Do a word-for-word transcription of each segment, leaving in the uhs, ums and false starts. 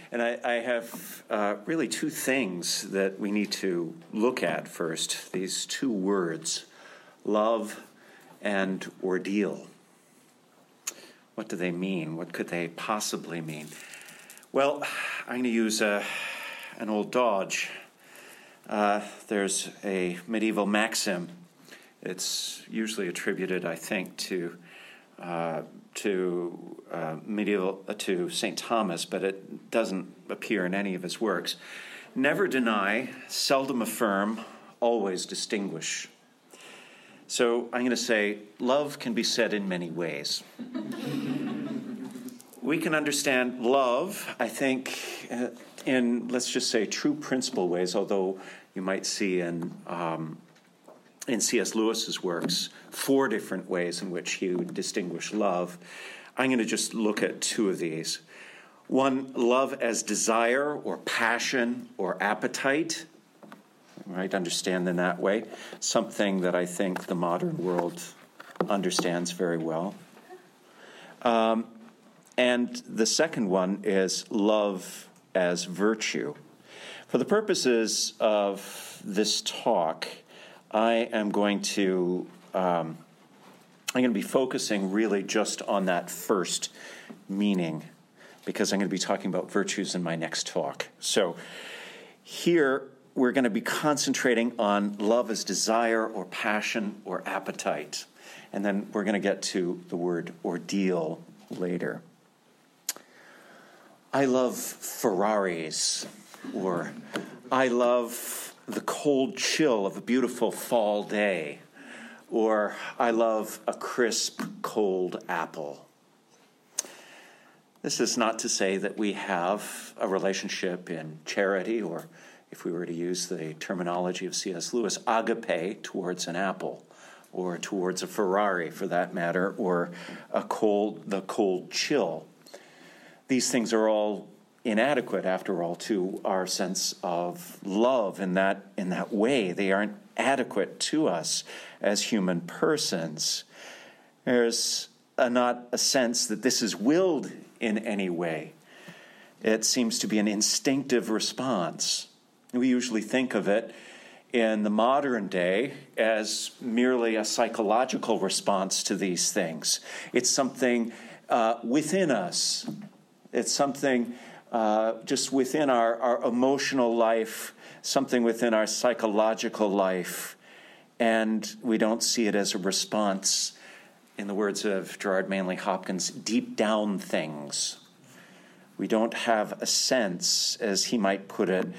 And I, I have uh, really two things that we need to look at first. These two words, love and ordeal. What do they mean? What could they possibly mean? Well, I'm going to use a, an old dodge. Uh, there's a medieval maxim. It's usually attributed, I think, to uh, to uh, medieval uh, to Saint Thomas, but it doesn't appear in any of his works. Never deny, seldom affirm, always distinguish. So I'm going to say, love can be said in many ways. We can understand love, I think, uh, in, let's just say, true principle ways, although you might see in um, in C S Lewis's works four different ways in which he would distinguish love. I'm going to just look at two of these. One, love as desire or passion or appetite. Right, understand in that way. Something that I think the modern world understands very well. Um, and the second one is love as virtue. For the purposes of this talk, I am going to um, I'm going to be focusing really just on that first meaning, because I'm going to be talking about virtues in my next talk. So here we're going to be concentrating on love as desire or passion or appetite, and then we're going to get to the word ordeal later. I love Ferraris, or I love the cold chill of a beautiful fall day, or I love a crisp, cold apple. This is not to say that we have a relationship in charity, or if we were to use the terminology of C S Lewis, agape towards an apple, or towards a Ferrari for that matter, or a cold, the cold chill. These things are all inadequate, after all, to our sense of love in that in that way. They aren't adequate to us as human persons. There's a, not a sense that this is willed in any way. It seems to be an instinctive response. We usually think of it in the modern day as merely a psychological response to these things. It's something uh, within us. It's something uh, just within our, our emotional life, something within our psychological life, and we don't see it as a response, in the words of Gerard Manley Hopkins, deep down things. We don't have a sense, as he might put it,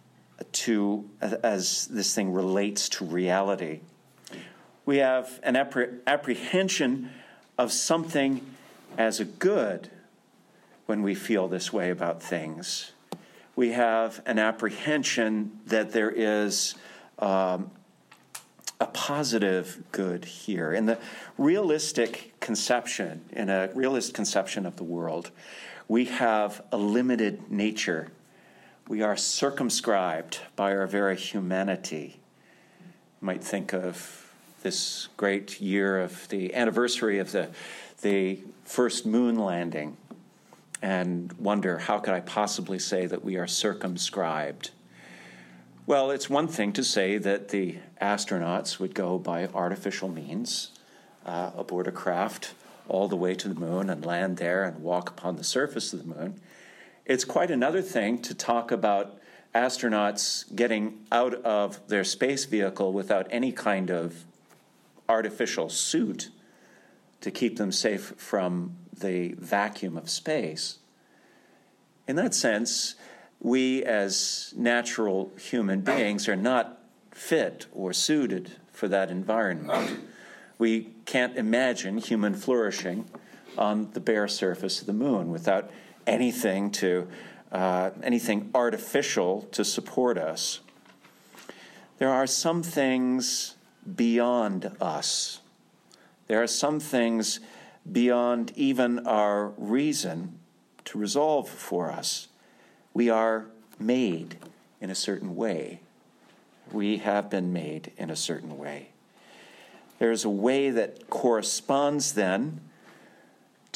to as this thing relates to reality. We have an appre- apprehension of something as a good when we feel this way about things. We have an apprehension that there is um, a positive good here. In the realistic conception, in a realist conception of the world, we have a limited nature. We are circumscribed by our very humanity. You might think of this great year of the anniversary of the, the first moon landing and wonder, how could I possibly say that we are circumscribed? Well, it's one thing to say that the astronauts would go by artificial means uh, aboard a craft all the way to the moon and land there and walk upon the surface of the moon. It's quite another thing to talk about astronauts getting out of their space vehicle without any kind of artificial suit to keep them safe from the vacuum of space. In that sense, we as natural human beings are not fit or suited for that environment. We can't imagine human flourishing on the bare surface of the moon without anything to uh, anything artificial to support us. There are some things beyond us. There are some things beyond even our reason to resolve for us. We are made in a certain way. We have been made in a certain way. There's a way that corresponds then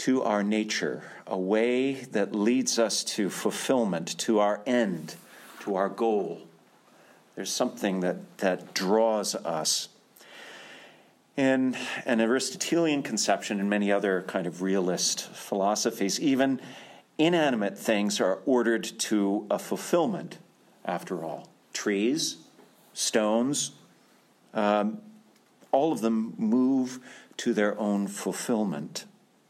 to our nature, a way that leads us to fulfillment, to our end, to our goal. There's something that, that draws us. In an Aristotelian conception and many other kind of realist philosophies, even inanimate things are ordered to a fulfillment, after all. Trees, stones, um, all of them move to their own fulfillment.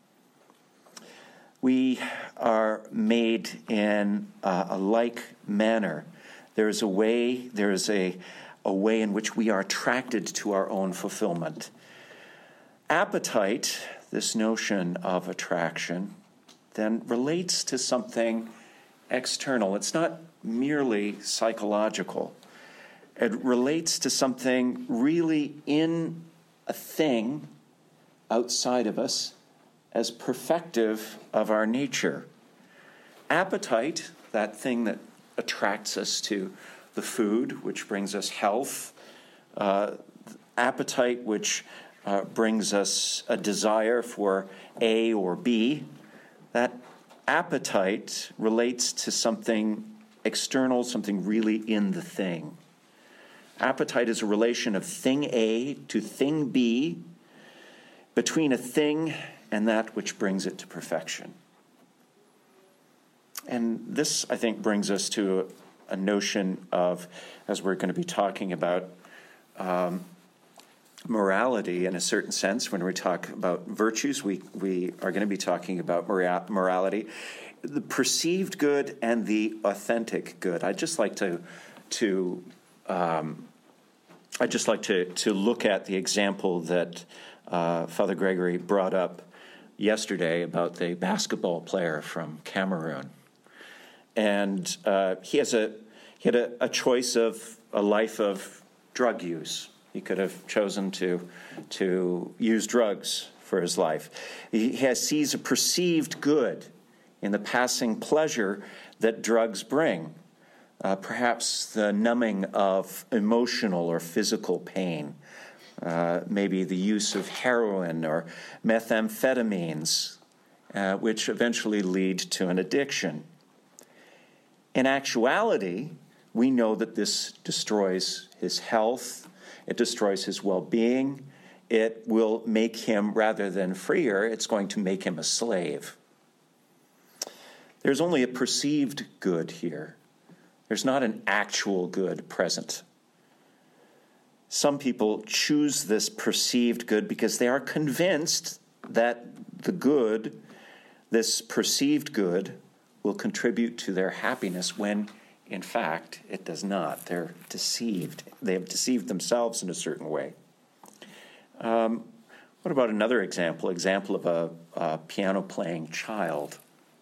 We are made in uh, a like manner. There is a way, there is a, a way in which we are attracted to our own fulfillment. Appetite, this notion of attraction, then relates to something external. It's not merely psychological. It relates to something really in a thing outside of us as perfective of our nature. Appetite, that thing that attracts us to the food, which brings us health, uh, appetite, which uh, brings us a desire for A or B, that appetite relates to something external, something really in the thing. Appetite is a relation of thing A to thing B, between a thing and that which brings it to perfection. And this, I think, brings us to a, a notion of, as we're going to be talking about um, morality in a certain sense. When we talk about virtues, we, we are going to be talking about mora- morality, the perceived good and the authentic good. I'd just like to to um, I'd just like to to look at the example that uh, Father Gregory brought up yesterday about the basketball player from Cameroon. And uh, he has a he had a, a choice of a life of drug use. He could have chosen to to use drugs for his life. He has, sees a perceived good in the passing pleasure that drugs bring, uh, perhaps the numbing of emotional or physical pain, uh, maybe the use of heroin or methamphetamines, uh, which eventually lead to an addiction. In actuality, we know that this destroys his health, it destroys his well-being, it will make him, rather than freer, it's going to make him a slave. There's only a perceived good here. There's not an actual good present. Some people choose this perceived good because they are convinced that the good, this perceived good, will contribute to their happiness when, in fact, it does not. They're deceived. They have deceived themselves in a certain way. Um, what about another example, example of a, a piano-playing child?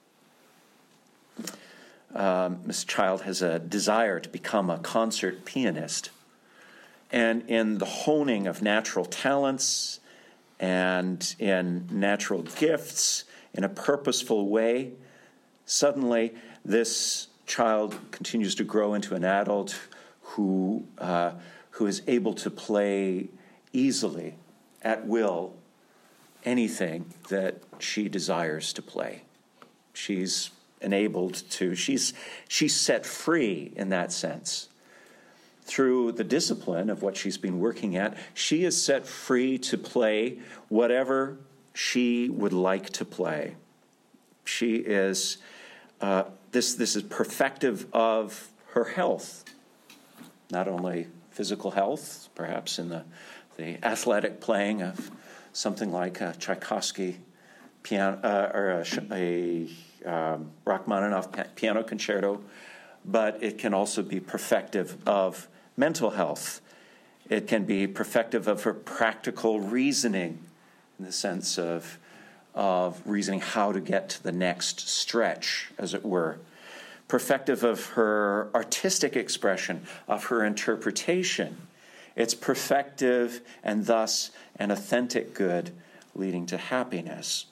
Um, this child has a desire to become a concert pianist. And in the honing of natural talents and in natural gifts, in a purposeful way, suddenly this child continues to grow into an adult who uh, who is able to play easily, at will, anything that she desires to play. She's enabled to, she's she's set free in that sense. Through the discipline of what she's been working at, she is set free to play whatever she would like to play. She is, uh, this, this is perfective of her health, not only physical health, perhaps in the, the athletic playing of something like a Tchaikovsky piano, uh, or a, a um, Rachmaninoff piano concerto, but it can also be perfective of mental health. It can be perfective of her practical reasoning, in the sense of, of reasoning how to get to the next stretch, as it were. Perfective of her artistic expression, of her interpretation. It's perfective and thus an authentic good leading to happiness.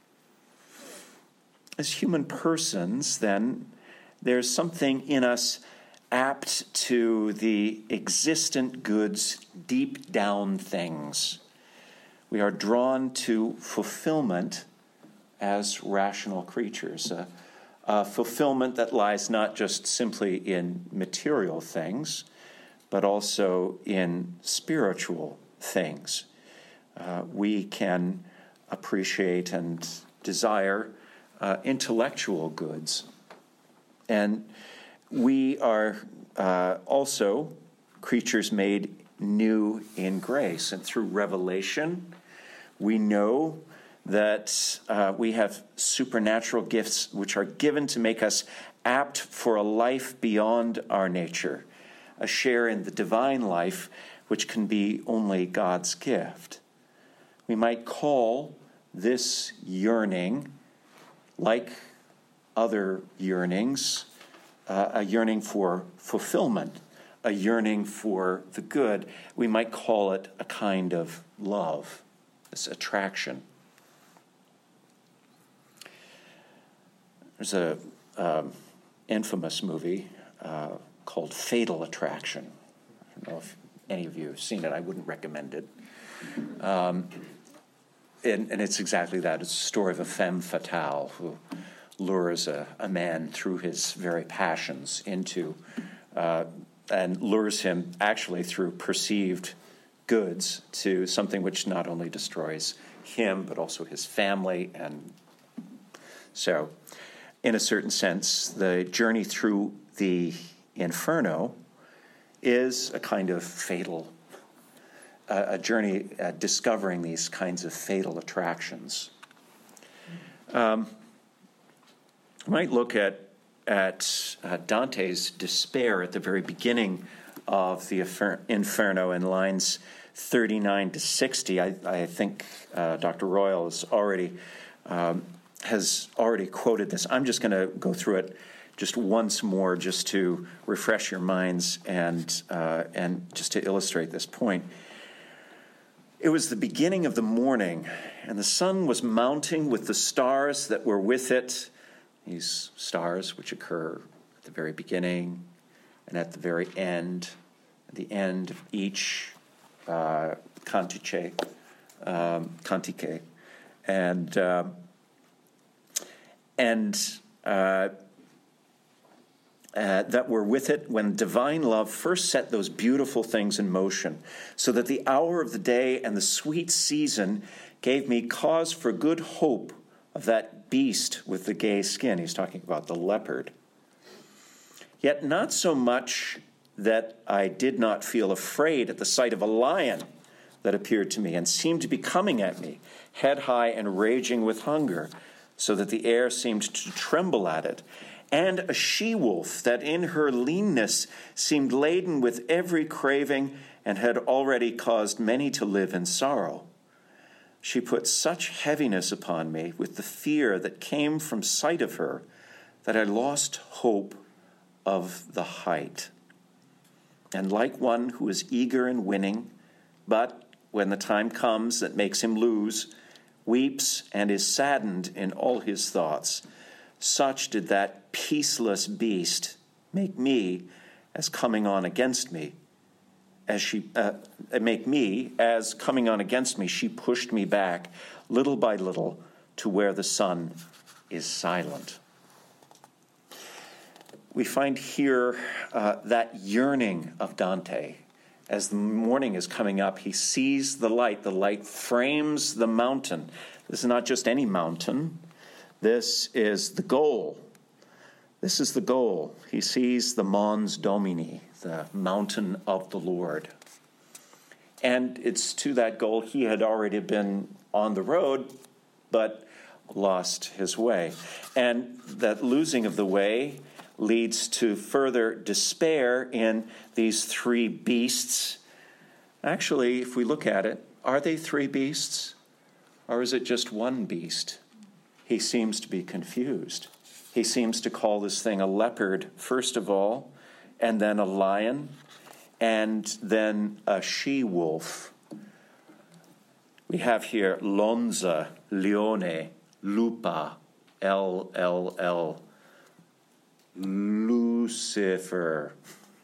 As human persons, then, there's something in us apt to the existent goods, deep down things. We are drawn to fulfillment as rational creatures, a, a fulfillment that lies not just simply in material things, but also in spiritual things. Uh, we can appreciate and desire uh, intellectual goods. And we are uh, also creatures made new in grace. And through revelation, we know that uh, we have supernatural gifts which are given to make us apt for a life beyond our nature, a share in the divine life which can be only God's gift. We might call this yearning, like other yearnings, uh, a yearning for fulfillment, a yearning for the good. We might call it a kind of love, this attraction. There's a um, infamous movie uh, called Fatal Attraction. I don't know if any of you have seen it. I wouldn't recommend it. Um, and, and it's exactly that. It's a story of a femme fatale who lures a, a man through his very passions into, uh, and lures him actually through perceived goods to something which not only destroys him, but also his family. And so, in a certain sense, the journey through the inferno is a kind of fatal, uh, a journey uh, discovering these kinds of fatal attractions. Um, we might look at, at uh, Dante's despair at the very beginning of the Inferno in lines thirty-nine to sixty. I, I think uh, Doctor Royal has already um, has already quoted this. I'm just going to go through it just once more, just to refresh your minds and uh, and just to illustrate this point. It was the beginning of the morning, and the sun was mounting with the stars that were with it. These stars which occur at the very beginning and at the very end, at the end of each uh, cantice, um, cantique, and uh, and uh, uh, that were with it when divine love first set those beautiful things in motion, so that the hour of the day and the sweet season gave me cause for good hope of that beast with the gay skin. He's talking about the leopard. Yet not so much that I did not feel afraid at the sight of a lion that appeared to me and seemed to be coming at me, head high and raging with hunger, so that the air seemed to tremble at it, and a she-wolf that in her leanness seemed laden with every craving and had already caused many to live in sorrow. She put such heaviness upon me with the fear that came from sight of her that I lost hope of the height. And like one who is eager in winning, but when the time comes that makes him lose, weeps and is saddened in all his thoughts, such did that peaceless beast make me as coming on against me. As she uh, make me, as coming on against me, she pushed me back little by little to where the sun is silent. We find here uh, that yearning of Dante. As the morning is coming up, he sees the light. The light frames the mountain. This is not just any mountain. This is the goal. This is the goal. He sees the Mons Domini, the mountain of the Lord. And it's to that goal he had already been on the road, but lost his way. And that losing of the way leads to further despair in these three beasts. Actually, if we look at it, are they three beasts? Or is it just one beast? He seems to be confused. He seems to call this thing a leopard, first of all, and then a lion, and then a she-wolf. We have here Lonza, Leone, Lupa, L L L, Lucifer.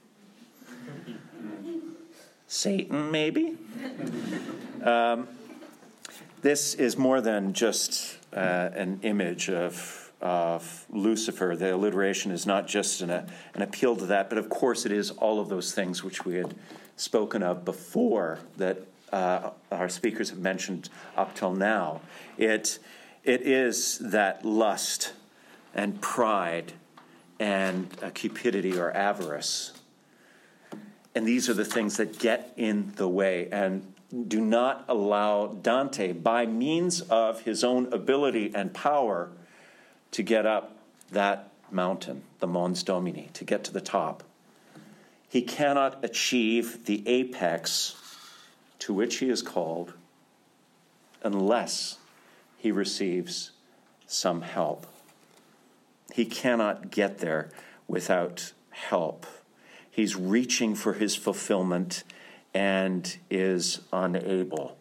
Satan, maybe? Um, this is more than just uh, an image of, of Lucifer. The alliteration is not just an, an appeal to that, but of course it is all of those things which we had spoken of before that uh, our speakers have mentioned up till now. It, it is that lust and pride and uh, cupidity or avarice. And these are the things that get in the way and do not allow Dante, by means of his own ability and power, to get up that mountain, the Mons Domini, to get to the top. He cannot achieve the apex to which he is called unless he receives some help. He cannot get there without help. He's reaching for his fulfillment and is unable.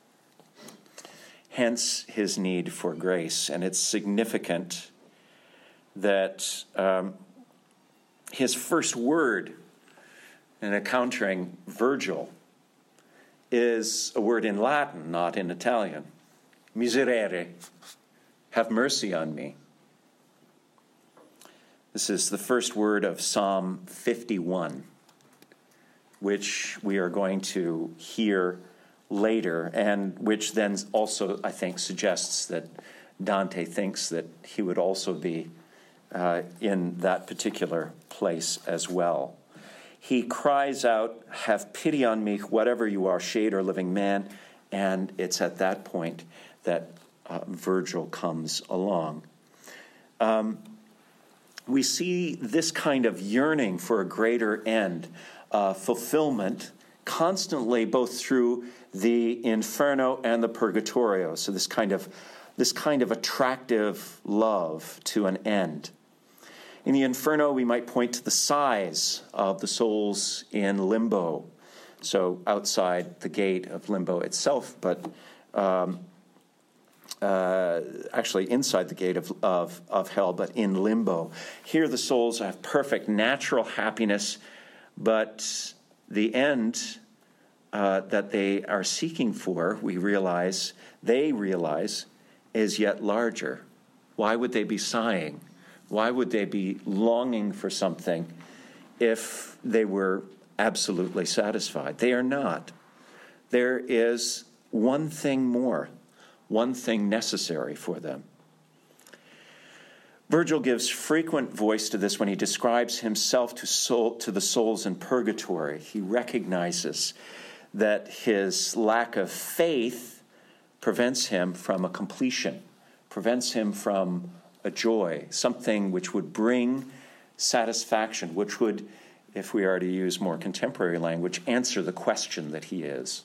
Hence his need for grace. And it's significant that um, his first word in encountering Virgil is a word in Latin, not in Italian. Miserere, have mercy on me. This is the first word of Psalm fifty-one, which we are going to hear later, and which then also, I think, suggests that Dante thinks that he would also be uh, in that particular place as well. He cries out, have pity on me, whatever you are, shade or living man, and it's at that point that uh, Virgil comes along. Um, we see this kind of yearning for a greater end, uh, fulfillment, constantly both through the Inferno and the Purgatorio. So this kind of this kind of attractive love to an end. In the Inferno, we might point to the size of the souls in limbo, so outside the gate of limbo itself, but um, uh, actually inside the gate of, of, of hell, but in limbo. Here the souls have perfect natural happiness, but the end uh, that they are seeking for, we realize, they realize, is yet larger. Why would they be sighing? Why would they be longing for something if they were absolutely satisfied? They are not. There is one thing more, one thing necessary for them. Virgil gives frequent voice to this when he describes himself to soul, to the souls in purgatory. He recognizes that his lack of faith prevents him from a completion, prevents him from a joy, something which would bring satisfaction, which would, if we are to use more contemporary language, answer the question that he is.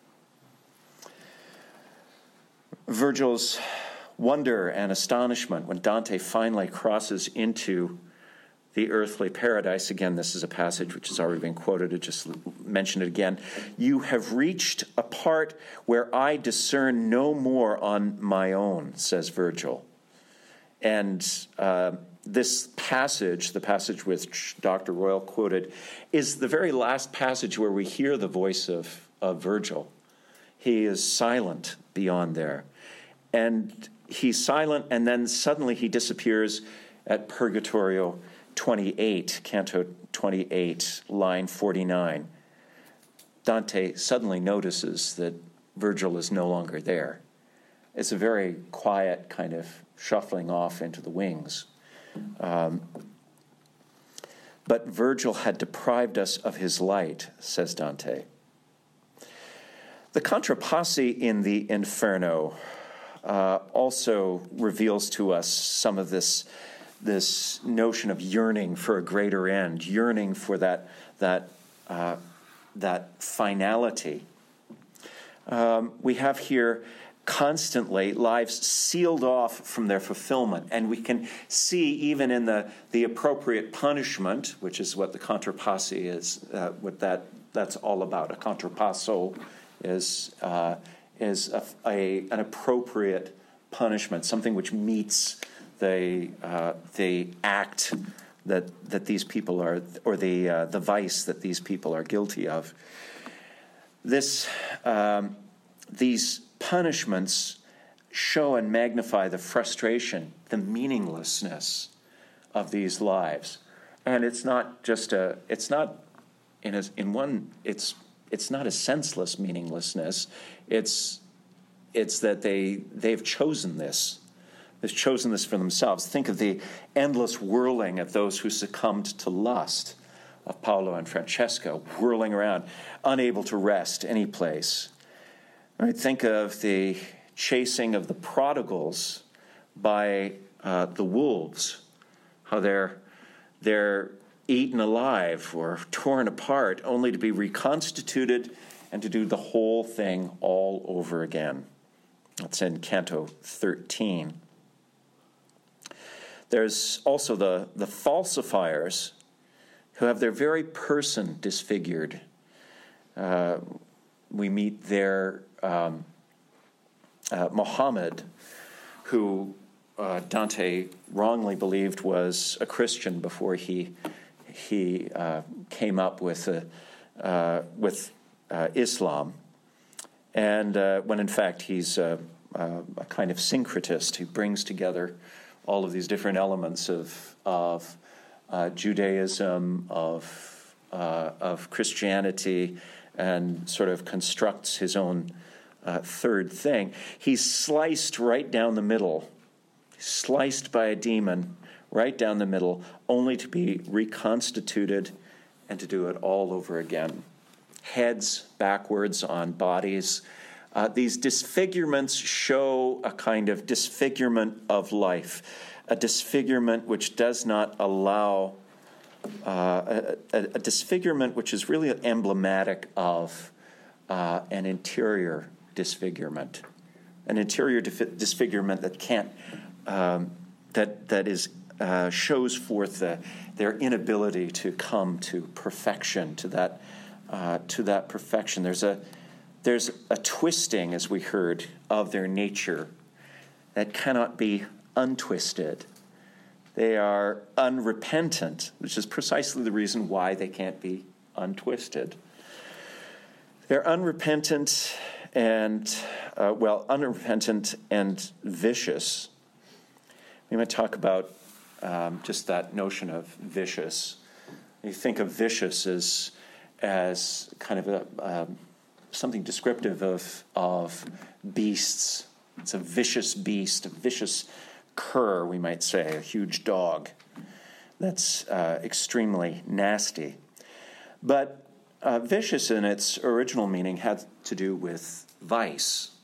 Virgil's wonder and astonishment when Dante finally crosses into the earthly paradise. Again, this is a passage which has already been quoted. I just mention it again. You have reached a part where I discern no more on my own, says Virgil. And uh, this passage, the passage which Doctor Royal quoted, is the very last passage where we hear the voice of, of Virgil. He is silent beyond there. And he's silent, and then suddenly he disappears at Purgatorio twenty-eight, Canto twenty-eight, line forty-nine. Dante suddenly notices that Virgil is no longer there. It's a very quiet kind of shuffling off into the wings. Um, but Virgil had deprived us of his light, says Dante. The Contrapassi in the Inferno uh, also reveals to us some of this, this notion of yearning for a greater end, yearning for that, that, uh, that finality. Um, we have here constantly lives sealed off from their fulfillment. And we can see even in the, the appropriate punishment, which is what the Contrapassi is, uh, what that that's all about. A contrapasso is uh, is a, a, an appropriate punishment, something which meets the uh, the act that that these people are, or the uh, the vice that these people are guilty of. This um, these punishments show and magnify the frustration, the meaninglessness of these lives. And it's not just a, it's not, in a, in one, it's it's not a senseless meaninglessness. It's it's that they they've chosen this. They've chosen this for themselves. Think of the endless whirling of those who succumbed to lust, of Paolo and Francesca, whirling around, unable to rest any place. Right? Think of the chasing of the prodigals by uh, the wolves, how they're they're eaten alive or torn apart, only to be reconstituted and to do the whole thing all over again. That's in Canto thirteen. There's also the, the falsifiers who have their very person disfigured. Uh, we meet there um, uh, Muhammad, who uh, Dante wrongly believed was a Christian before he he uh, came up with a, uh, with uh, Islam, and uh, when in fact he's a, a, a kind of syncretist who brings together all of these different elements of of uh, Judaism, of uh, of Christianity, and sort of constructs his own uh, third thing. He's sliced right down the middle, sliced by a demon right down the middle, only to be reconstituted and to do it all over again. Heads backwards on bodies. Uh, these disfigurements show a kind of disfigurement of life, a disfigurement which does not allow, uh, a, a, a disfigurement which is really emblematic of uh, an interior disfigurement, an interior dif- disfigurement that can't, um, that that is uh, shows forth the, their inability to come to perfection, to that uh, to that perfection. There's a There's a twisting, as we heard, of their nature that cannot be untwisted. They are unrepentant, which is precisely the reason why they can't be untwisted. They're unrepentant and, uh, well, unrepentant and vicious. We might talk about um, just that notion of vicious. You think of vicious as, as kind of a... Um, something descriptive of of beasts. It's a vicious beast, a vicious cur, we might say, a huge dog that's uh, extremely nasty. But uh, vicious in its original meaning had to do with vice.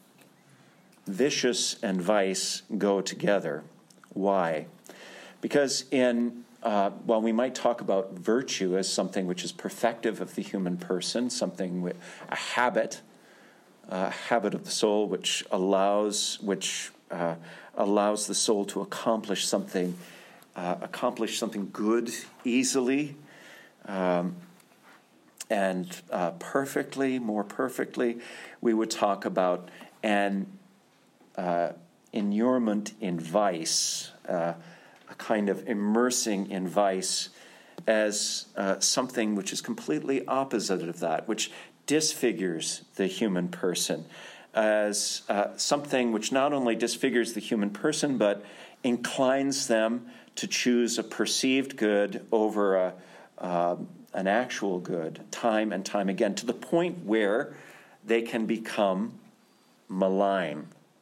Vicious and vice go together. Why? Because in Uh, while we might talk about virtue as something which is perfective of the human person, something with a habit, a habit of the soul which allows which uh, allows the soul to accomplish something, uh, accomplish something good easily, um, and uh, perfectly, more perfectly, we would talk about an uh, inurement in vice. Uh, a kind of immersing in vice as uh, something which is completely opposite of that, which disfigures the human person, as uh, something which not only disfigures the human person, but inclines them to choose a perceived good over a, uh, an actual good, time and time again, to the point where they can become malign.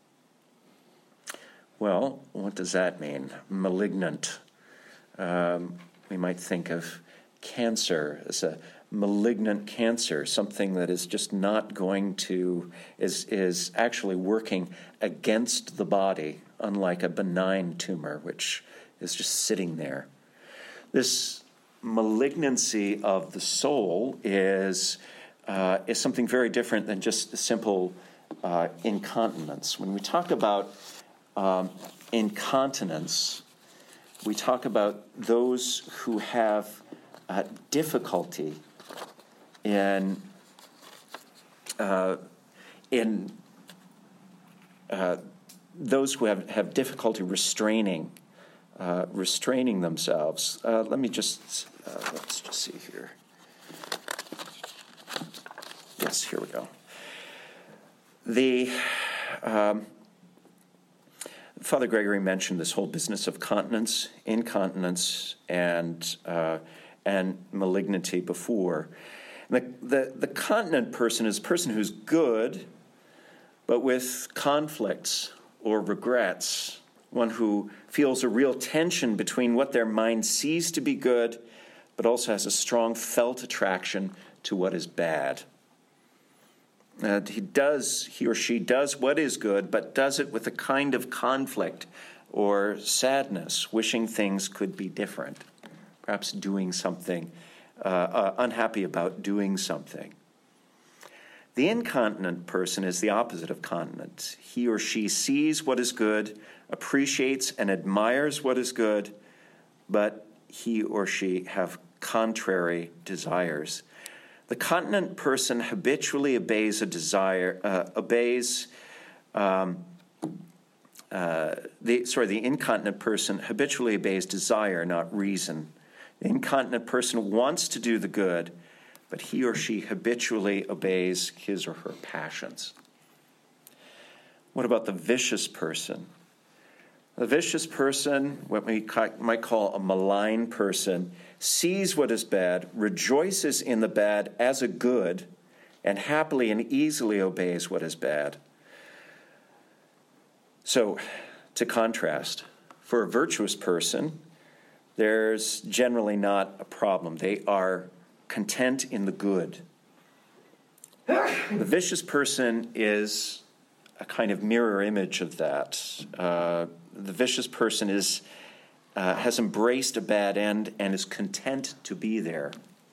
Well, what does that mean? Malignant. Um, we might think of cancer as a malignant cancer, something that is just not going to, is, is actually working against the body, unlike a benign tumor, which is just sitting there. This malignancy of the soul is, uh, is something very different than just a simple uh, incontinence. When we talk about Um, incontinence, we talk about those who have uh, difficulty in uh, in uh, those who have, have difficulty restraining uh, restraining themselves. Uh, let me just uh, let's just see here. Yes, here we go. The um, Father Gregory mentioned this whole business of continence, incontinence, and uh, and malignity before. The, the, the continent person is a person who's good, but with conflicts or regrets, one who feels a real tension between what their mind sees to be good, but also has a strong felt attraction to what is bad. Uh, he does, he or she does what is good, but does it with a kind of conflict or sadness, wishing things could be different, perhaps doing something, uh, uh, unhappy about doing something. The incontinent person is the opposite of continent. He or she sees what is good, appreciates and admires what is good, but he or she have contrary desires. The continent person habitually obeys a desire, uh, obeys, um, uh, the sorry, the incontinent person habitually obeys desire, not reason. The incontinent person wants to do the good, but he or she habitually obeys his or her passions. What about the vicious person? The vicious person, what we might call a malign person, sees what is bad, rejoices in the bad as a good, and happily and easily obeys what is bad. So, to contrast, for a virtuous person, there's generally not a problem. They are content in the good. The vicious person is a kind of mirror image of that. Uh, the vicious person is uh, has embraced a bad end and is content to be there.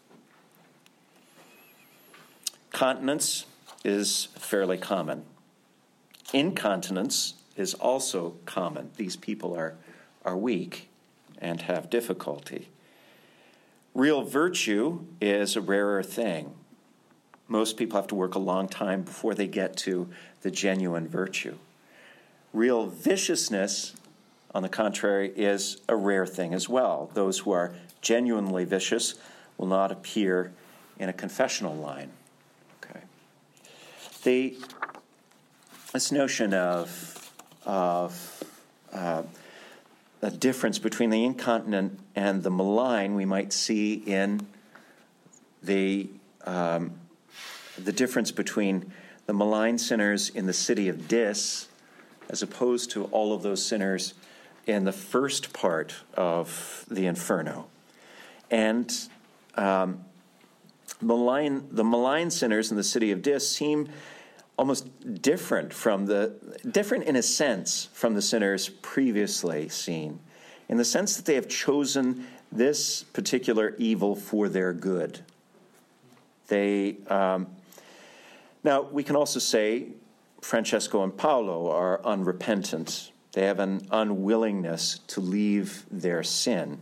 Continence is fairly common. Incontinence is also common. These people are, are weak and have difficulty. Real virtue is a rarer thing. Most people have to work a long time before they get to the genuine virtue. Real viciousness, on the contrary, is a rare thing as well. Those who are genuinely vicious will not appear in a confessional line. Okay. The, this notion of, of uh, a difference between the incontinent and the malign we might see in the um, the difference between the malign sinners in the city of Dis as opposed to all of those sinners in the first part of the Inferno. And um, malign, the malign sinners in the city of Dis seem almost different from the, different in a sense from the sinners previously seen, in the sense that they have chosen this particular evil for their good. They, um, now we can also say Francesco and Paolo are unrepentant. They have an unwillingness to leave their sin.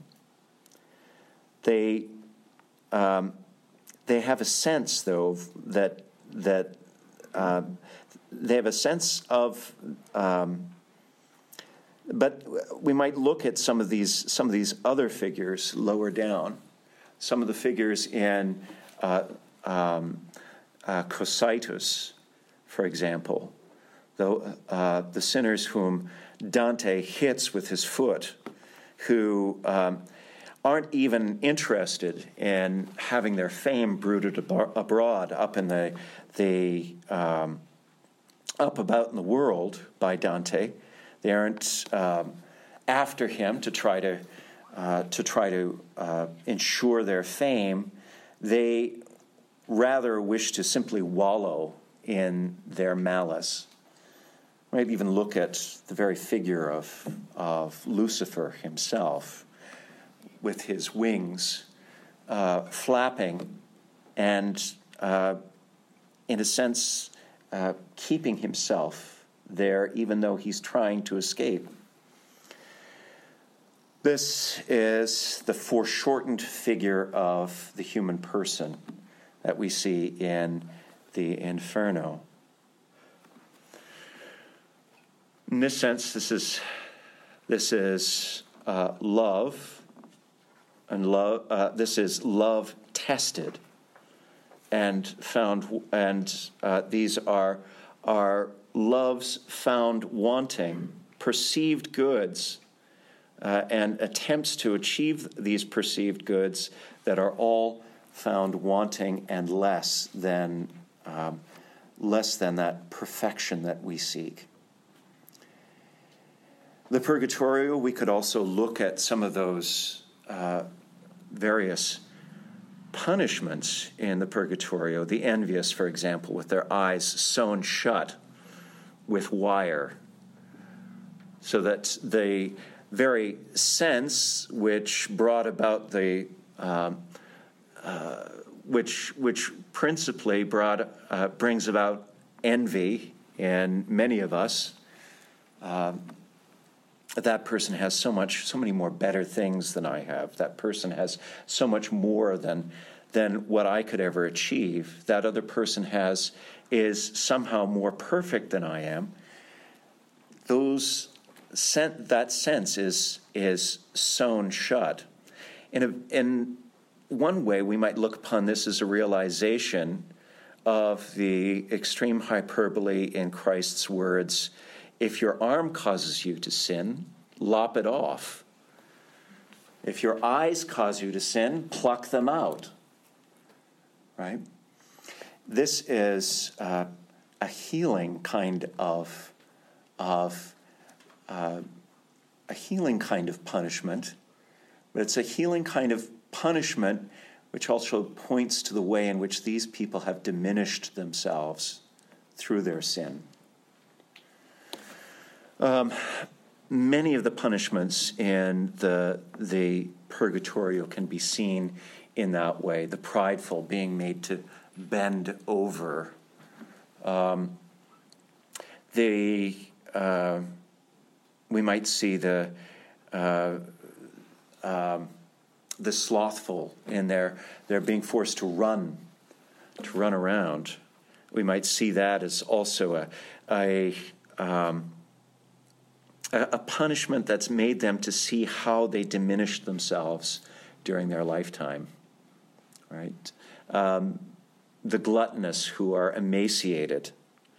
They, um, they have a sense, though, that that uh, they have a sense of. Um, but we might look at some of these some of these other figures lower down. Some of the figures in uh, um, uh, Cocytus, for example, the uh, the sinners whom Dante hits with his foot, who um, aren't even interested in having their fame bruited ab- abroad up in the the um, up about in the world by Dante. They aren't um, after him to try to uh, to try to uh, ensure their fame. They rather wish to simply wallow in their malice. Might even look at the very figure of of Lucifer himself, with his wings uh, flapping, and uh, in a sense uh, keeping himself there, even though he's trying to escape. This is the foreshortened figure of the human person that we see in the Inferno. In this sense, this is this is uh, love, and love. Uh, this is love tested, and found, and uh, these are are loves found wanting perceived goods uh, and attempts to achieve these perceived goods that are all found wanting and less than um, less than that perfection that we seek. The Purgatorio, we could also look at some of those uh, various punishments in the Purgatorio. The envious, for example, with their eyes sewn shut with wire, so that the very sense which brought about the, um, uh, which which principally brought uh, brings about envy in many of us. Um, that person has so much, so many more better things than I have. That person has so much more than than what I could ever achieve. That other person has is somehow more perfect than I am. Those sen- that sense is is sewn shut. In a, in one way, we might look upon this as a realization of the extreme hyperbole in Christ's words. If your arm causes you to sin, lop it off. If your eyes cause you to sin, pluck them out. Right? This is uh, a healing kind of, of uh, a healing kind of punishment, but it's a healing kind of punishment which also points to the way in which these people have diminished themselves through their sin. Um, many of the punishments in the the Purgatorio can be seen in that way. The prideful being made to bend over. Um, the uh, we might see the uh, um, the slothful in their they're being forced to run, to run around. We might see that as also a a um, a punishment that's made them to see how they diminished themselves during their lifetime, right? Um, the gluttonous who are emaciated.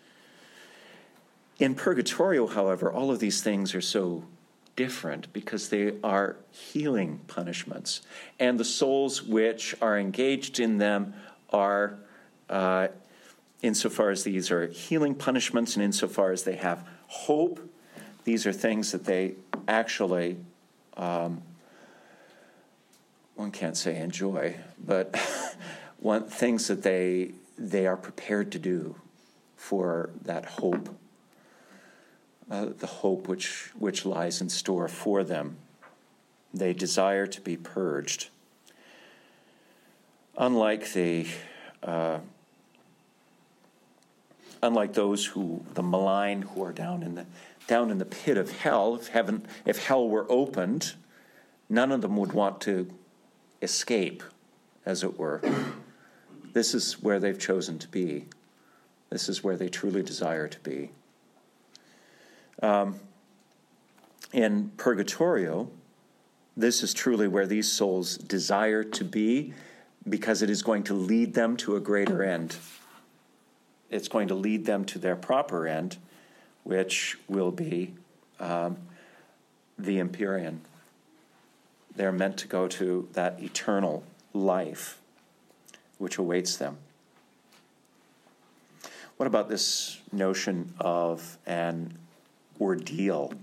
In Purgatorio, however, all of these things are so different because they are healing punishments. And the souls which are engaged in them are, uh, insofar as these are healing punishments and insofar as they have hope, these are things that they actually, um, one can't say enjoy, but one things that they they are prepared to do for that hope, uh, the hope which which lies in store for them. They desire to be purged. Unlike the uh, unlike those who the malign who are down in the down in the pit of hell, if heaven, if hell were opened, none of them would want to escape, as it were. This is where they've chosen to be. This is where they truly desire to be. Um, in Purgatorio, this is truly where these souls desire to be because it is going to lead them to a greater end. It's going to lead them to their proper end, which will be um, the Empyrean. They're meant to go to that eternal life which awaits them. What about this notion of an ordeal?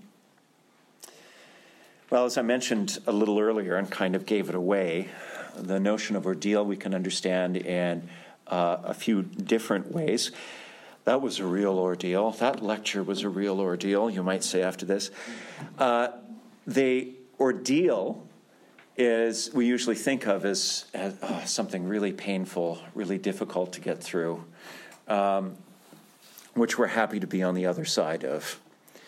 Well, as I mentioned a little earlier and kind of gave it away, the notion of ordeal we can understand in uh, a few different ways. That was a real ordeal. That lecture was a real ordeal, you might say after this. Uh, the ordeal is, we usually think of as, as oh, something really painful, really difficult to get through, um, which we're happy to be on the other side of.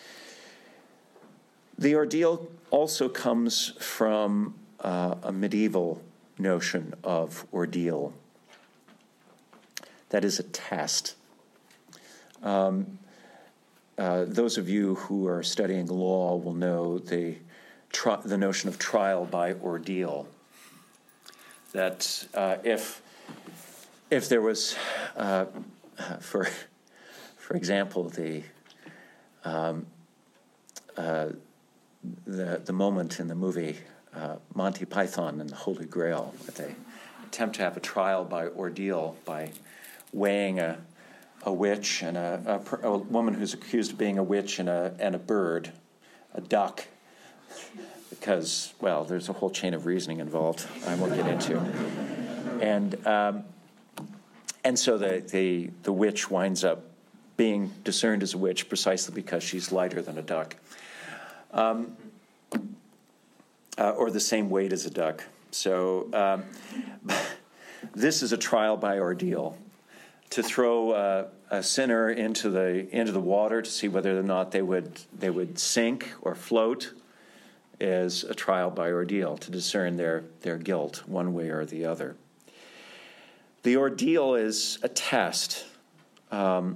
The ordeal also comes from uh, a medieval notion of ordeal. That is a test. Um, uh, those of you who are studying law will know the tri- the notion of trial by ordeal. That uh, if if there was, uh, for for example, the um, uh, the the moment in the movie uh, Monty Python and the Holy Grail, that they attempt to have a trial by ordeal by weighing a a witch and a, a, a woman who's accused of being a witch and a and a bird, a duck, because, well, there's a whole chain of reasoning involved I won't get into. And um, and so the, the the witch winds up being discerned as a witch precisely because she's lighter than a duck, um, uh, or the same weight as a duck. So um, this is a trial by ordeal. To throw uh, a sinner into the into the water to see whether or not they would they would sink or float is a trial by ordeal, to discern their their guilt one way or the other. The ordeal is a test, um,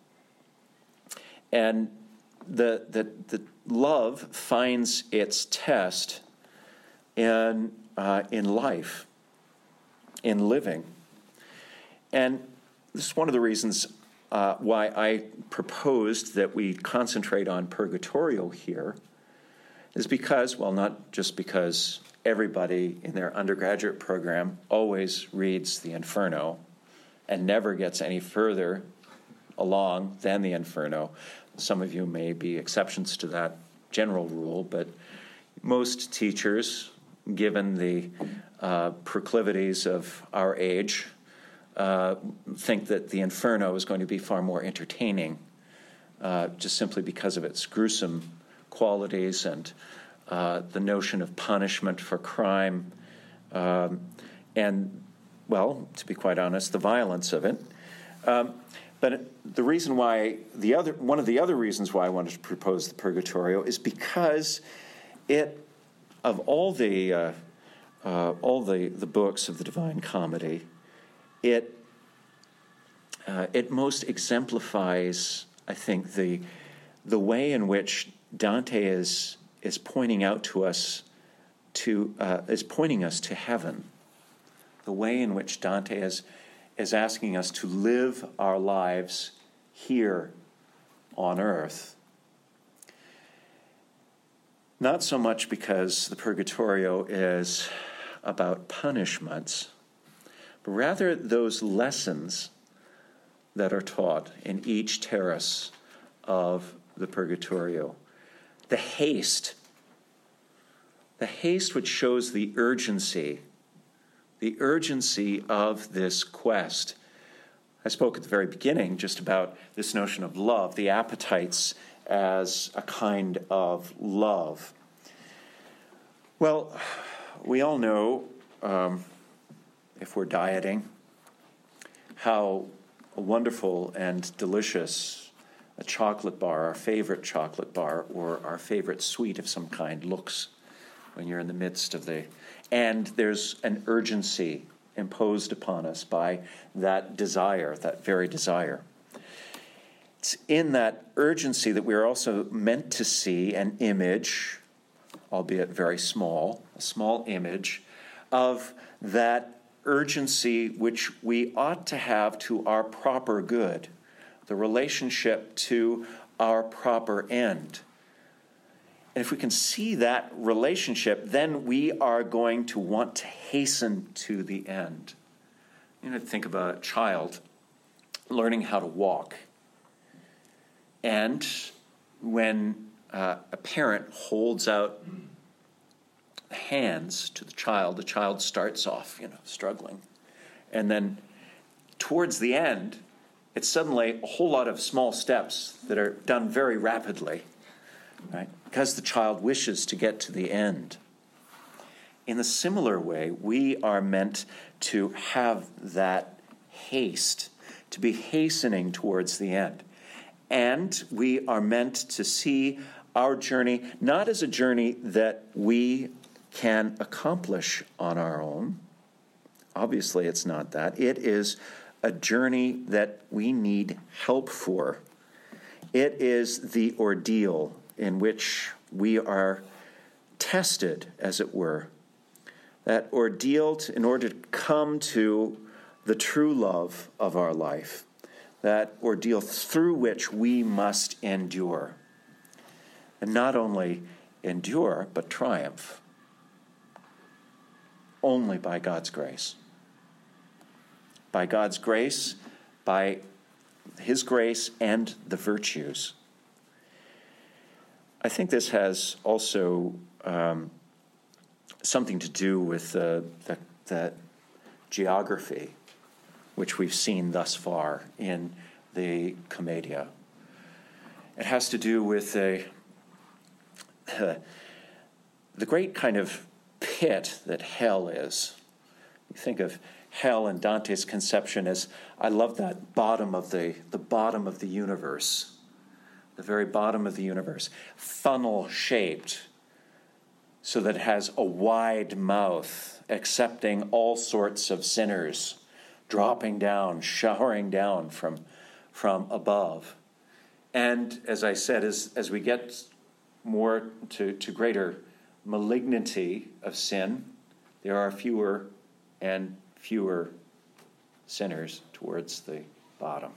and the the the love finds its test in uh, in life, in living, and this is one of the reasons uh, why I proposed that we concentrate on purgatorio here, is because, well, not just because everybody in their undergraduate program always reads the Inferno and never gets any further along than the Inferno. Some of you may be exceptions to that general rule, but most teachers, given the uh, proclivities of our age, Uh, think that the Inferno is going to be far more entertaining, uh, just simply because of its gruesome qualities and uh, the notion of punishment for crime, um, and, well, to be quite honest, the violence of it. Um, but the reason why, the other one of the other reasons why I wanted to propose the Purgatorio is because it, of all the uh, uh, all the, the books of the Divine Comedy, It uh, it most exemplifies, I think, the the way in which Dante is is pointing out to us to uh, is pointing us to heaven. The way in which Dante is is asking us to live our lives here on earth. Not so much because the Purgatorio is about punishments, but rather those lessons that are taught in each terrace of the Purgatorio. The haste, the haste which shows the urgency, the urgency of this quest. I spoke at the very beginning just about this notion of love, the appetites as a kind of love. Well, we all know, um, if we're dieting, how wonderful and delicious a chocolate bar, our favorite chocolate bar, or our favorite sweet of some kind looks when you're in the midst of the... And there's an urgency imposed upon us by that desire, that very desire. It's in that urgency that we're also meant to see an image, albeit very small, a small image, of that urgency which we ought to have to our proper good, the relationship to our proper end. And if we can see that relationship, then we are going to want to hasten to the end. You know, think of a child learning how to walk. And when uh, a parent holds out hands to the child, the child starts off, you know, struggling. And then towards the end, it's suddenly a whole lot of small steps that are done very rapidly, right? Because the child wishes to get to the end. In a similar way, we are meant to have that haste, to be hastening towards the end. And we are meant to see our journey not as a journey that we can accomplish on our own. Obviously, it's not that. It is a journey that we need help for. It is the ordeal in which we are tested, as it were. That ordeal to, in order to come to the true love of our life. That ordeal through which we must endure. and not only endure, but triumph. Only by God's grace. By God's grace, by his grace and the virtues. I think this has also um, something to do with uh, the, the geography, which we've seen thus far in the Commedia. It has to do with a, uh, the great kind of pit that hell is. You think of hell in Dante's conception as, I love that bottom of the, the bottom of the universe. The very bottom of the universe, funnel-shaped, so that it has a wide mouth, accepting all sorts of sinners, dropping down, showering down from, from above. And as I said, as, as we get more to, to greater malignity of sin, there are fewer and fewer sinners towards the bottom.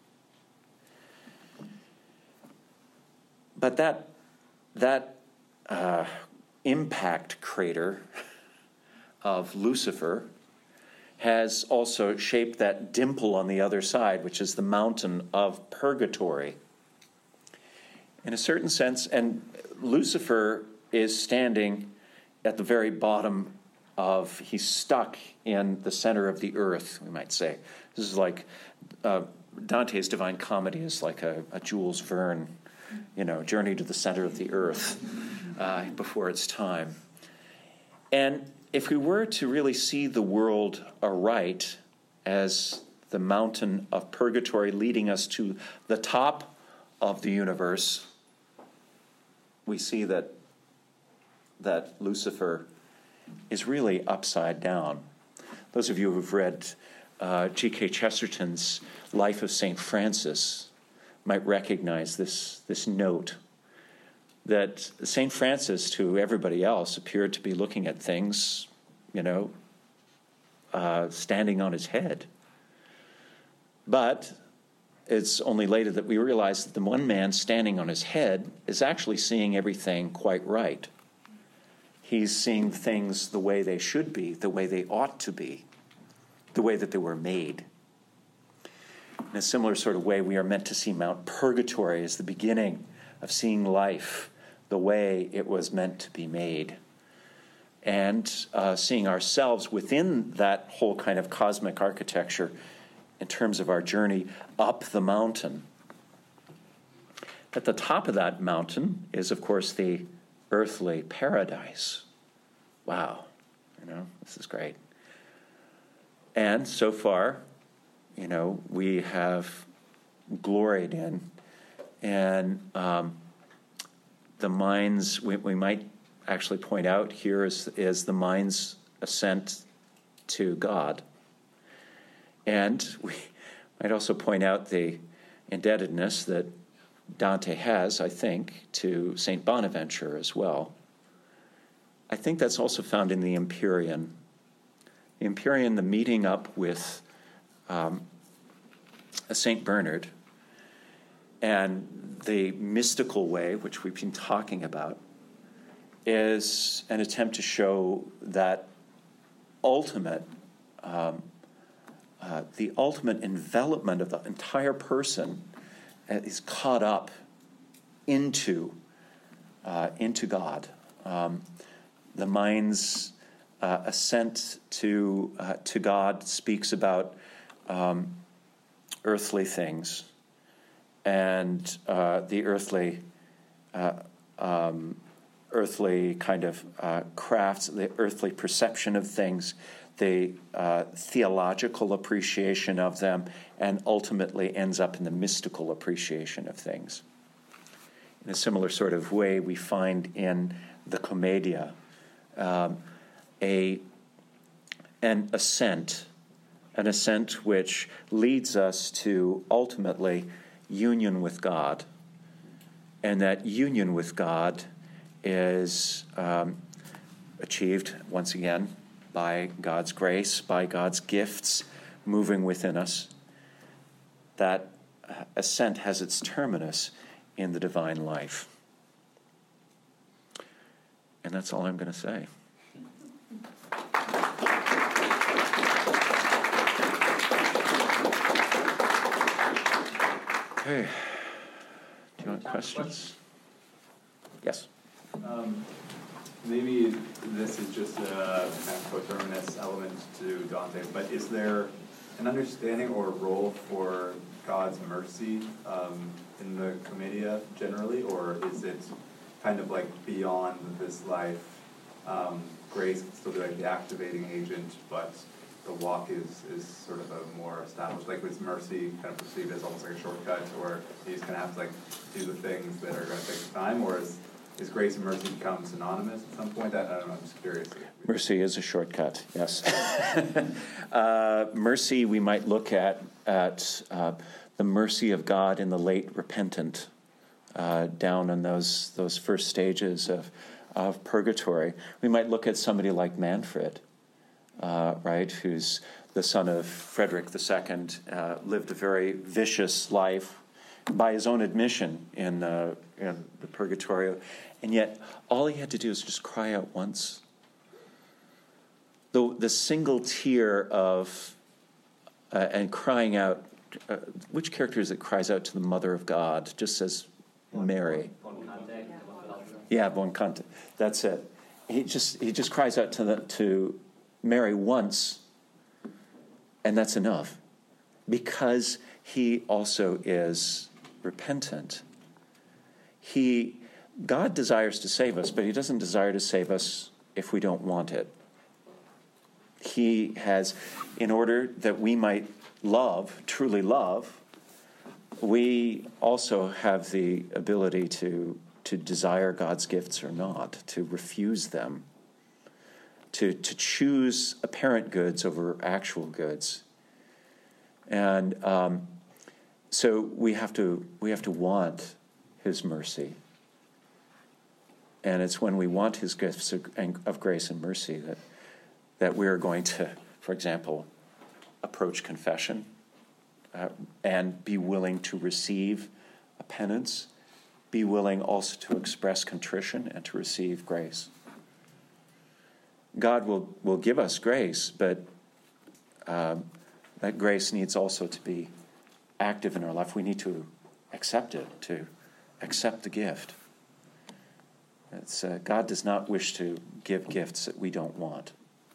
But that that uh, impact crater of Lucifer has also shaped that dimple on the other side, which is the mountain of purgatory. In a certain sense, and Lucifer is standing at the very bottom of, he's stuck in the center of the earth, we might say. This is like, uh, Dante's Divine Comedy is like a, a Jules Verne, you know, journey to the center of the earth uh, before its time. And if we were to really see the world aright as the mountain of purgatory leading us to the top of the universe, we see that that Lucifer is really upside down. Those of you who've read uh, G K Chesterton's Life of Saint Francis might recognize this, this note that Saint Francis, to everybody else, appeared to be looking at things, you know, uh, standing on his head. But it's only later that we realize that the one man standing on his head is actually seeing everything quite right. He's seeing things the way they should be, the way they ought to be, the way that they were made. In a similar sort of way, we are meant to see Mount Purgatory as the beginning of seeing life the way it was meant to be made, and uh, seeing ourselves within that whole kind of cosmic architecture in terms of our journey up the mountain. At the top of that mountain is, of course, the earthly paradise. Wow, you know, this is great. And so far, you know, we have gloried in, and um, the mind's, we, we might actually point out here is, is the mind's ascent to God. And we might also point out the indebtedness that Dante has, I think, to Saint Bonaventure as well. I think that's also found in the Empyrean. The Empyrean, the meeting up with um, Saint Bernard, and the mystical way, which we've been talking about, is an attempt to show that ultimate, um, uh, the ultimate envelopment of the entire person is caught up into uh, into God. Um, the mind's uh, ascent to uh, to God speaks about um, earthly things, and uh, the earthly uh, um, earthly kind of uh, crafts, the earthly perception of things, the uh, theological appreciation of them, and ultimately ends up in the mystical appreciation of things. In a similar sort of way, we find in the Commedia um, a an ascent, an ascent which leads us to ultimately union with God, and that union with God is um, achieved, once again, by God's grace, by God's gifts moving within us. That ascent has its terminus in the divine life. And that's all I'm going to say. Okay. Do you want questions? Yes. Um, maybe this is just a kind of coterminous element to Dante, but is there an understanding or role for God's mercy um, in the Commedia generally, or is it kind of like beyond this life? Um, grace can still be like the activating agent, but the walk is, is sort of a more established, like was mercy kind of perceived as almost like a shortcut, or you just kind of have to like do the things that are going to take time, or is is grace and mercy become synonymous at some point? I, I don't know, I'm just curious. Mercy is a shortcut, yes. uh, mercy, we might look at, at uh, the mercy of God in the late repentant, uh, down in those those first stages of, of purgatory. We might look at somebody like Manfred, uh, right, who's the son of Frederick the Second, uh, lived a very vicious life by his own admission in, uh, in the Purgatorio, and yet all he had to do is just cry out once. The, the single tear of, uh, and crying out, uh, which character is it cries out to the Mother of God, just says Mary. Yeah, Buoncante. That's it. He just he just cries out to the, to Mary once, and that's enough, because he also is repentant. He God desires to save us, but he doesn't desire to save us if we don't want it. He has, in order that we might love, truly love, we also have the ability to, to desire God's gifts or not, to refuse them, to, to choose apparent goods over actual goods. And um, so we have to we have to want his mercy. And it's when we want his gifts of, of grace and mercy that that we're going to, for example, approach confession uh, and be willing to receive a penance, be willing also to express contrition and to receive grace. God will, will give us grace, but um, that grace needs also to be active in our life. We need to accept it, to accept the gift. It's, uh, God does not wish to give gifts that we don't want.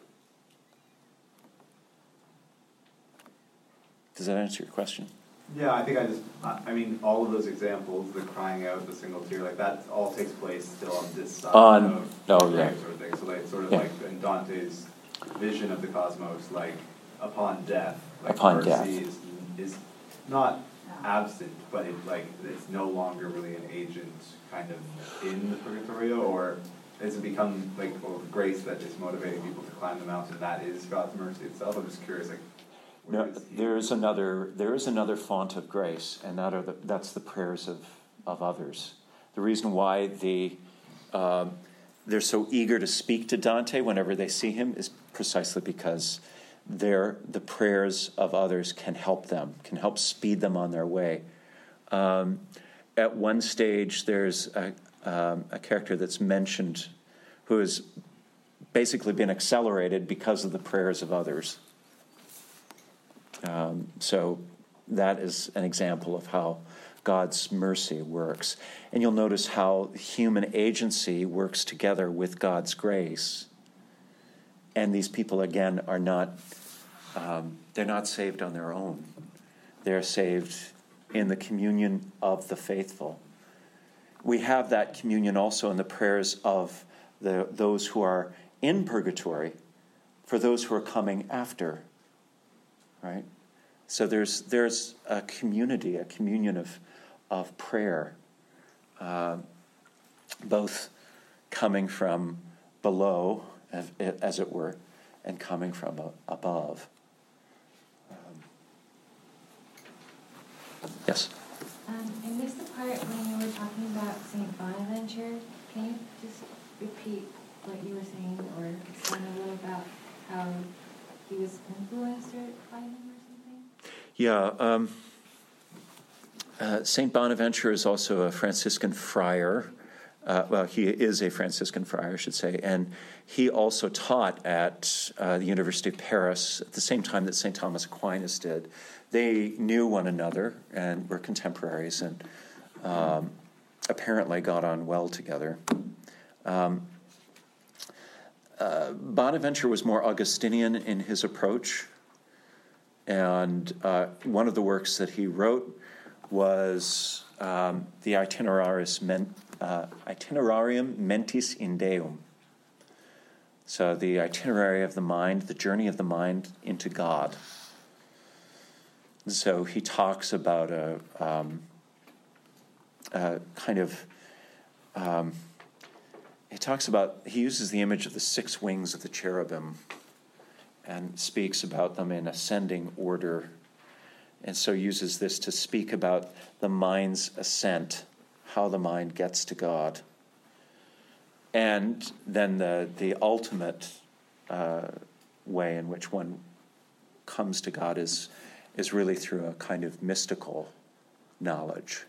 Does that answer your question? Yeah, I think I just, I mean, all of those examples, the crying out, the single tear, like that all takes place still on this side on, of oh, the yeah. sort of thing. So like, sort of yeah. like in Dante's vision of the cosmos, like upon death, like upon mercy death. Is, is not absent, but it like it's no longer really an agent kind of in the Purgatorio, or has it become like or grace that is motivating people to climb the mountain? That is God's mercy itself. I'm just curious, like. No, there is another. There is another font of grace, and that are the, that's the prayers of, of others. The reason why the um, they're so eager to speak to Dante whenever they see him is precisely because they're, the prayers of others can help them, can help speed them on their way. Um, at one stage, there's a, um, a character that's mentioned who has basically been accelerated because of the prayers of others. Um, so that is an example of how God's mercy works. And you'll notice how human agency works together with God's grace. And these people, again, are not, um, they're not saved on their own. They're saved in the communion of the faithful. We have that communion also in the prayers of the, those who are in purgatory, for those who are coming after. Right? So there's there's a community, a communion of of prayer, uh, both coming from below, as, as it were, and coming from a, above. Um, yes? Um, I missed the part when you were talking about Saint Bonaventure. Can you just repeat what you were saying, or explain a little about how he was influenced by him or something? Yeah. Um, uh, Saint Bonaventure is also a Franciscan friar Uh, well, he is a Franciscan friar, I should say, and he also taught at uh, the University of Paris at the same time that Saint Thomas Aquinas did. They knew one another and were contemporaries, and um, apparently got on well together. Um, uh, Bonaventure was more Augustinian in his approach, and uh, one of the works that he wrote was um, the Itinerarius Men- uh, Itinerarium Mentis in Deum. So the itinerary of the mind, the journey of the mind into God. So he talks about a, um, a kind of, um, he talks about, he uses the image of the six wings of the cherubim and speaks about them in ascending order, and so uses this to speak about the mind's ascent, how the mind gets to God. And then the, the ultimate uh, way in which one comes to God is, is really through a kind of mystical knowledge.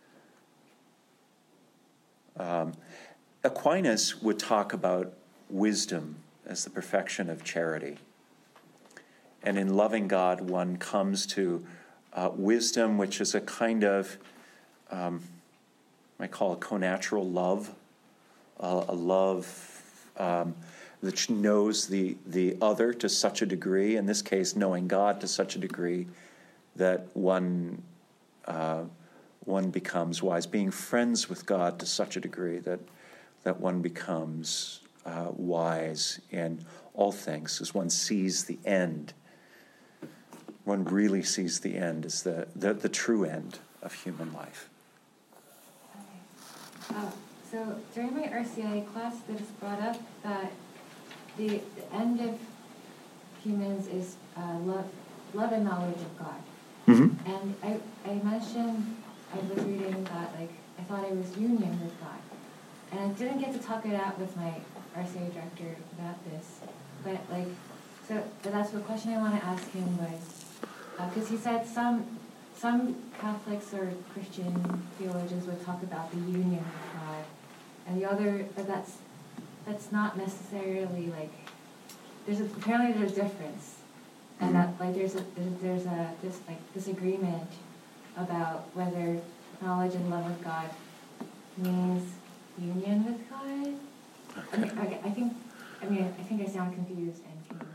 Um, Aquinas would talk about wisdom as the perfection of charity. And in loving God, one comes to uh, wisdom, which is a kind of, um, I call it connatural love, uh, a love um, that knows the, the other to such a degree, in this case, knowing God to such a degree that one uh, one becomes wise, being friends with God to such a degree that that one becomes uh, wise in all things, as one sees the end. One really sees the end as the, the, the true end of human life. Okay. Uh, so during my R C I A class, it was brought up that the, the end of humans is uh, love, love and knowledge of God. Mm-hmm. And I, I mentioned, I was reading that, like, I thought it was union with God. And I didn't get to talk it out with my R C I A director about this. But, like, so, but that's the question I want to ask him was, because uh, he said some some Catholics or Christian theologians would talk about the union with God, and the other, but that's that's not necessarily like there's a, apparently there's a difference, and that like there's a there's, there's a this like disagreement about whether knowledge and love of God means union with God. Okay. I, mean, I, I think I mean I think I sound confused and can.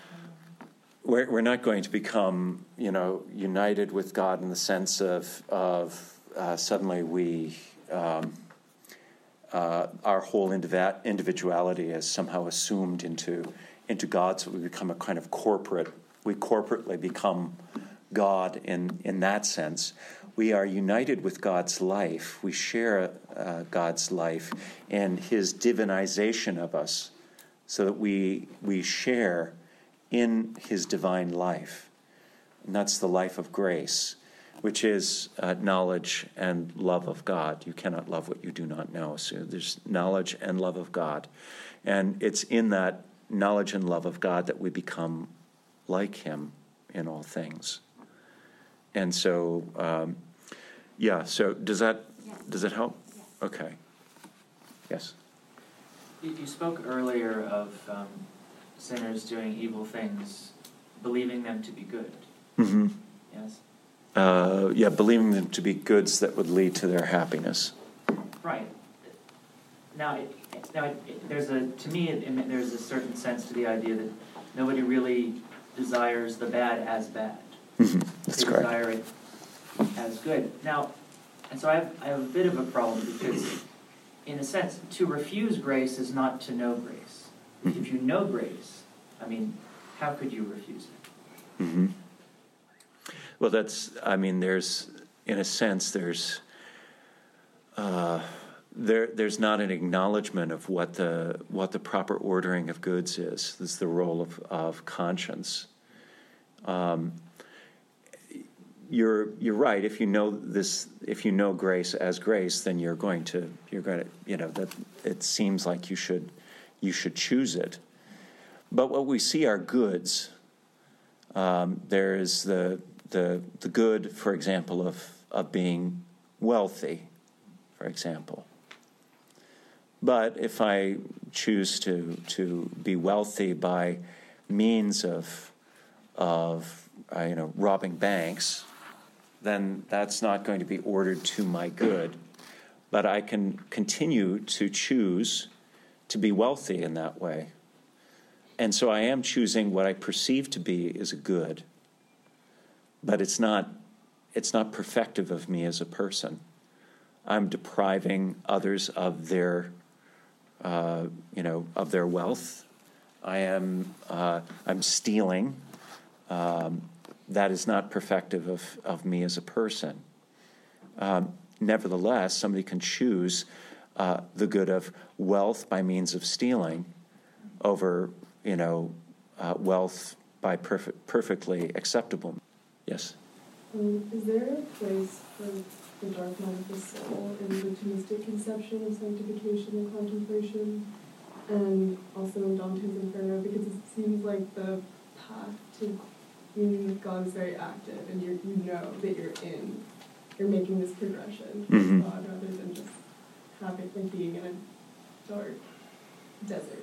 We're, we're not going to become, you know, united with God in the sense of, of uh, suddenly we, um, uh, our whole indiv- individuality is somehow assumed into, into God, so we become a kind of corporate, we corporately become God in, in that sense. We are united with God's life. We share uh, God's life and his divinization of us so that we we share in his divine life. And that's the life of grace, which is uh, knowledge and love of God. You cannot love what you do not know. So there's knowledge and love of God. And it's in that knowledge and love of God that we become like him in all things. And so, um, yeah, so does that, Yeah. does that help? Yeah. Okay. Yes? You, you spoke earlier of um, sinners doing evil things, believing them to be good. Mm-hmm. Yes? Uh, yeah, believing them to be goods that would lead to their happiness. Right. Now, it, now it, it, there's a to me, it, it, there's a certain sense to the idea that nobody really desires the bad as bad. Mm-hmm. That's they correct. desire it as good. Now, and so I have, I have a bit of a problem because, in a sense, to refuse grace is not to know grace. Mm-hmm. If you know grace, I mean, how could you refuse it? Mm-hmm. Well, that's, I mean, there's, in a sense, there's, uh, there, there's not an acknowledgement of what the what the proper ordering of goods is. This is the role of, of conscience. Um, you're you're right. If you know this, if you know grace as grace, then you're going to you're going to you know that it seems like you should you should choose it. But what we see are goods. Um, there is the the the good, for example, of of being wealthy, for example. But if I choose to to be wealthy by means of of uh, you know robbing banks, then that's not going to be ordered to my good. But I can continue to choose to be wealthy in that way. And so I am choosing what I perceive to be is a good, but it's not it's not perfective of me as a person. I'm depriving others of their uh, you know of their wealth. I am uh, I'm stealing. Um, that is not perfective of, of me as a person. Um, nevertheless, somebody can choose uh, the good of wealth by means of stealing over, you know, uh, wealth by perfect, perfectly acceptable. Yes? Um, is there a place for the dark night of the soul in the Thomistic conception of sanctification and contemplation, and also in Dante's Inferno? Because it seems like the path to union with God is very active, and you you know that you're in, you're making this progression with Mm-hmm. God rather than just having like being in a dark desert.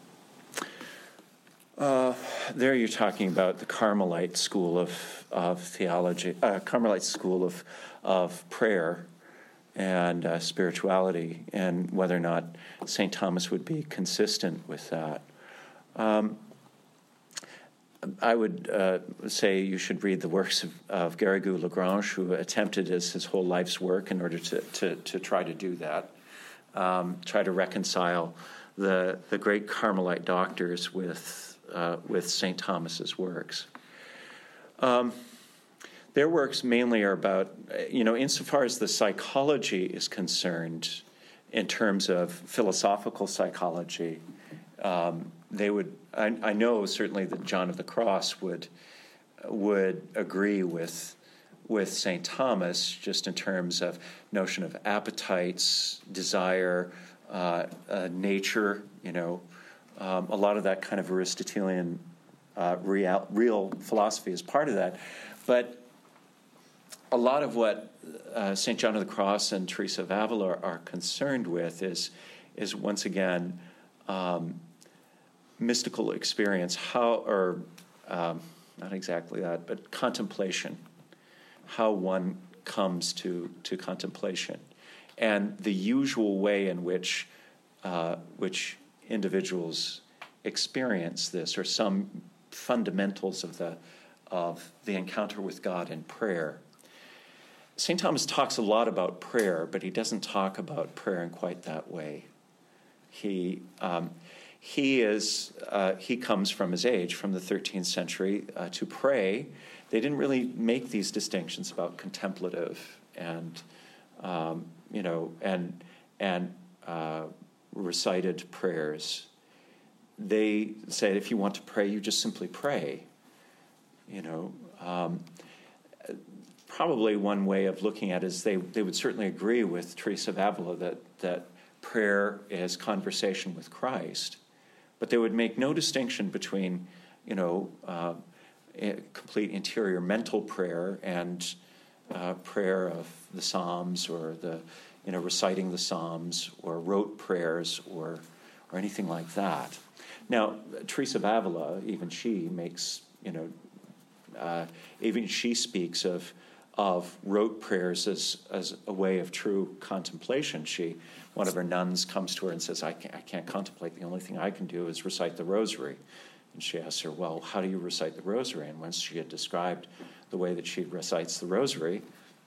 Uh, there you're talking about the Carmelite school of of theology, uh, Carmelite school of of prayer and uh, spirituality, and whether or not Saint Thomas would be consistent with that. Um, I would uh, say you should read the works of, of Garrigou-Lagrange, who attempted as his whole life's work in order to to, to try to do that, um, try to reconcile the the great Carmelite doctors with uh, with Saint Thomas's works. Um, their works mainly are about, you know, insofar as the psychology is concerned, in terms of philosophical psychology, um, they would. I, I know certainly that John of the Cross would would agree with with Saint Thomas, just in terms of notion of appetites, desire, uh, uh, nature. You know, um, a lot of that kind of Aristotelian uh, real, real philosophy is part of that, but a lot of what uh, Saint John of the Cross and Teresa of Avila are, are concerned with is is once again. Um, mystical experience, how, or um, not exactly that, but contemplation, how one comes to, to contemplation, and the usual way in which uh, which individuals experience this, or some fundamentals of the of the encounter with God in prayer. Saint Thomas talks a lot about prayer, but he doesn't talk about prayer in quite that way. He um, He is. Uh, he comes from his age, from the thirteenth century, uh, to pray. They didn't really make these distinctions about contemplative and, um, you know, and and uh, recited prayers. They said if you want to pray, you just simply pray. You know, um, probably one way of looking at it is they they would certainly agree with Teresa of Avila that that prayer is conversation with Christ. But they would make no distinction between, you know, uh, complete interior mental prayer and uh, prayer of the Psalms, or the, you know, reciting the Psalms, or rote prayers, or or anything like that. Now, Teresa of Avila, even she makes, you know, uh, even she speaks of of rote prayers as as a way of true contemplation. She, one of her nuns comes to her and says, I can't, I can't contemplate. The only thing I can do is recite the rosary. And she asks her, well, how do you recite the rosary? And once she had described the way that she recites the rosary,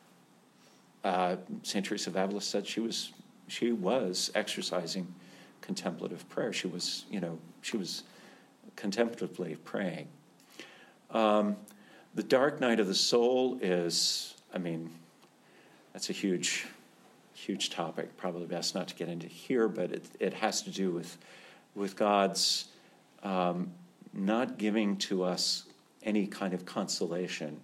uh, Saint Teresa of Avila said she was she was exercising contemplative prayer. She was, you know, she was contemplatively praying. Um, the dark night of the soul is, I mean, that's a huge, huge topic. Probably best not to get into here, but it, it has to do with, with God's um, not giving to us any kind of consolation.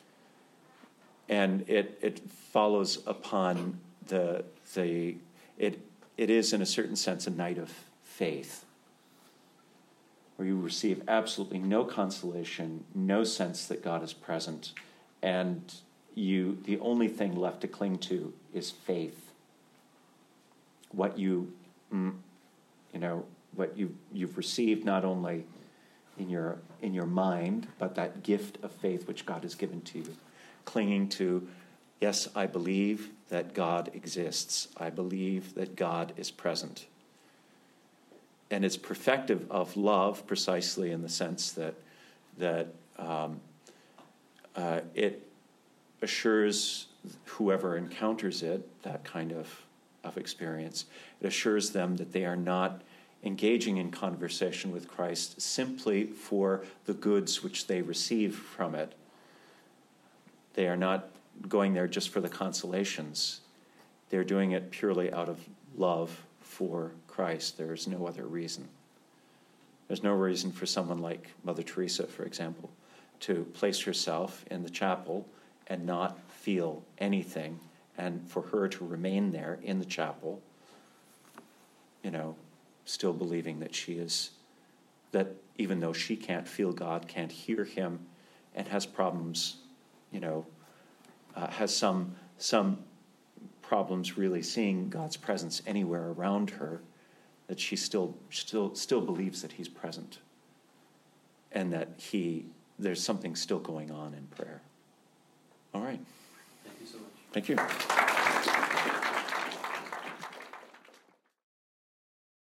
And it it follows upon the the it it is in a certain sense a night of faith, where you receive absolutely no consolation, no sense that God is present, and you the only thing left to cling to is faith. What you mm, you know, what you, you've received not only in your, in your mind, but that gift of faith which God has given to you. Clinging to, yes, I believe that God exists. I believe that God is present. And it's perfective of love precisely in the sense that that um, uh, it assures whoever encounters it, that kind of, of experience, it assures them that they are not engaging in conversation with Christ simply for the goods which they receive from it. They are not going there just for the consolations. They're doing it purely out of love for Christ. There is no other reason. There's no reason for someone like Mother Teresa, for example, to place herself in the chapel and not feel anything, and for her to remain there in the chapel, you know, still believing that she is, that even though she can't feel God, can't hear him, and has problems, you know, uh, has some some problems really seeing God's presence anywhere around her, that she still still still believes that he's present, and that he there's something still going on in prayer. All right. Thank you so much. Thank you.